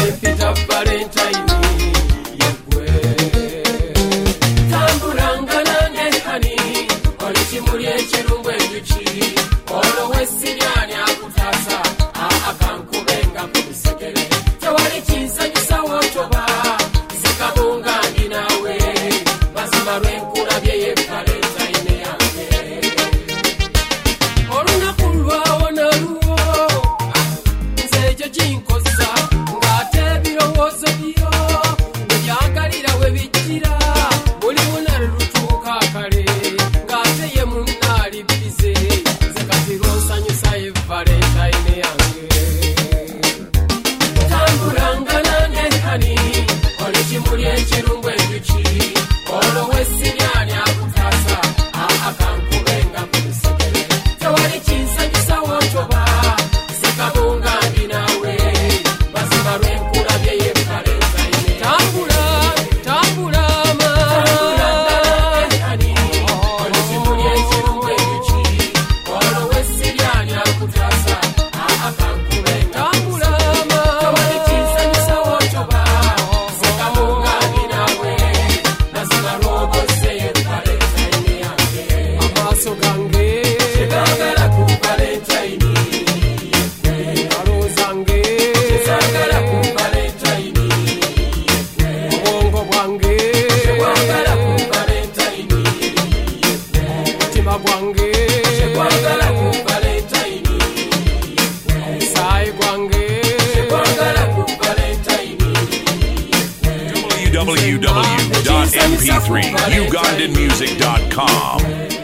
Peter Valentine yegwe tambulanga nange hani oli kimuli ekirungu enjuki olwo wesiryani akutaasa akankubenga ku bisekere tewali kinsanyusa wotoba zikabunga ndi naawe mazima lwenkulabye ye Valentine yange olunaku lwawo naluwo nze ekyo kinkosa ng'ate ebirowoozo byo byagalira we bijjira buli munali lutuuka kale ng'ate ye munnaalibbize nze kati lwonsanyusa ye Valentine yange tambulanga nange hani oli kimuli ekirungu enjuki olwo wesiryani akutaasa akankubenga ku bisekere tewali kinsanyusa wotoba zikabunga ndi naawe mazima lwenkulabye ye Valentine tambula tambula hani oli kimuli ekirungu enjuki olwo wesiryani akutaasa akankubenga tambula tewali kinsanyusa wotoba zikabunga ndi naawe mazima lwogoze ye Valentine yange amaaso gange tegagala ku Valentine engalo zange tezagala ku Valentine obwongo bwange tebwagala ku Valentine omutima gwange tebwagala ku Valentine omusaayi gwange tebwagala ku Valentine www.mp3ugandanmusic.com